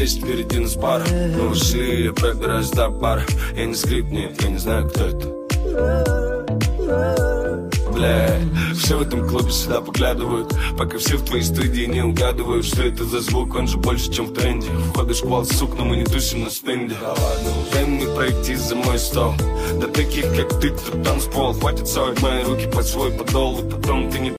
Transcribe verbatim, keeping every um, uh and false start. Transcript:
здесь впереди нас пара. Мы вышли, я пробираюсь до бара. Я не скрип, нет, я не знаю, кто это. Бля, все в этом клубе сюда поглядывают, пока все в твоей студии не угадывают, что это за звук, он же больше, чем в тренде. Входишь в шквал, сук, но мы не тусим на стенде. Дай мне пройти за мой стол. Да таких, как ты, тут танцпол. Хватит совать мои руки под свой подол, и потом ты не